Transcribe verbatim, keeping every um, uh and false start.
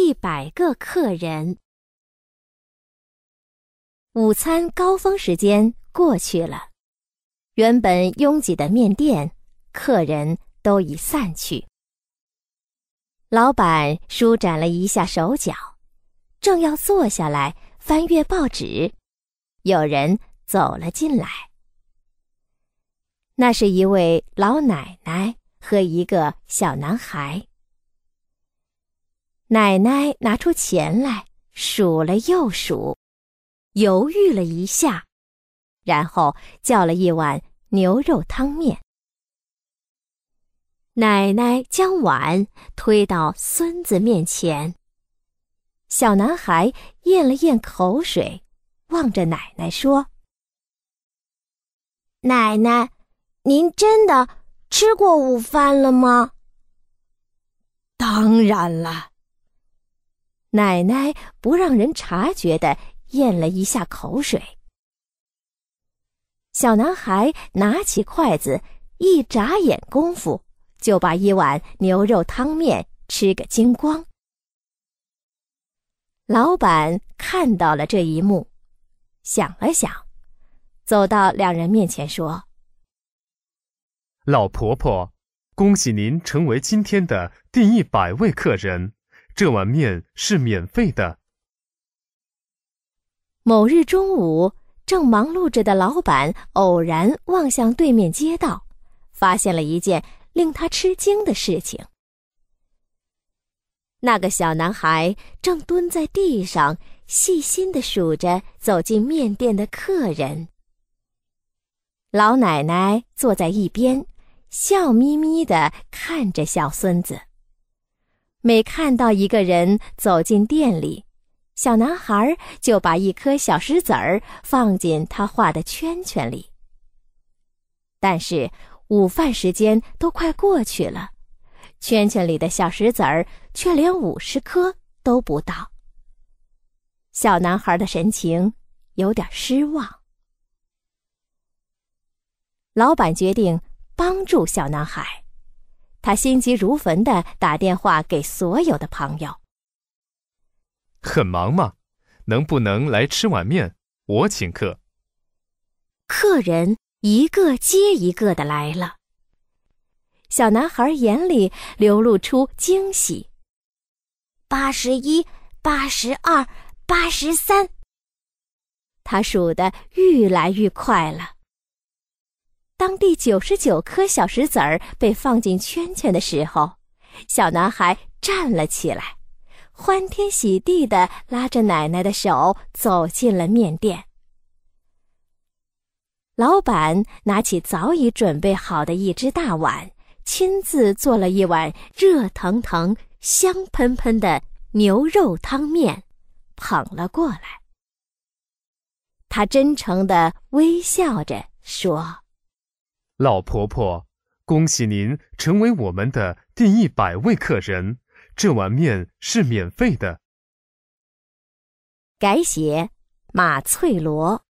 一百个客人。午餐高峰时间过去了，原本拥挤的面店，客人都已散去。老板舒展了一下手脚，正要坐下来翻阅报纸，有人走了进来。那是一位老奶奶和一个小男孩。奶奶拿出钱来，数了又数，犹豫了一下，然后叫了一碗牛肉汤面。奶奶将碗推到孙子面前，小男孩咽了咽口水，望着奶奶说：“奶奶，您真的吃过午饭了吗？”“ 当然了。” 奶奶不让人察觉地咽了一下口水。小男孩拿起筷子，一眨眼功夫就把一碗牛肉汤面吃个精光。老板看到了这一幕，想了想，走到两人面前说：“ 老婆婆，恭喜您成为今天的第一百位客人，这碗面是免费的。” 某日中午，正忙碌着的老板偶然望向对面街道，发现了一件令他吃惊的事情。那个小男孩正蹲在地上，细心地数着走进面店的客人。老奶奶坐在一边，笑眯眯地看着小孙子。每看到一个人走进店里，小男孩就把一颗小石子儿放进他画的圈圈里。但是午饭时间都快过去了，圈圈里的小石子儿却连五十颗都不到。小男孩的神情有点失望。老板决定帮助小男孩，他心急如焚地打电话给所有的朋友。 “很忙吗？能不能来吃碗面？我请客。” 客人一个接一个的来了。小男孩眼里流露出惊喜。八十一、八十二、八十三，他数得愈来愈快了。当第九十九颗小石子儿被放进圈圈的时候，小男孩站了起来，欢天喜地地拉着奶奶的手走进了面店。老板拿起早已准备好的一只大碗，亲自做了一碗热腾腾、香喷喷的牛肉汤面，捧了过来。他真诚地微笑着说：“ 老婆婆，恭喜您成为我们的第一百位客人，这碗面是免费的。” 改写马翠罗。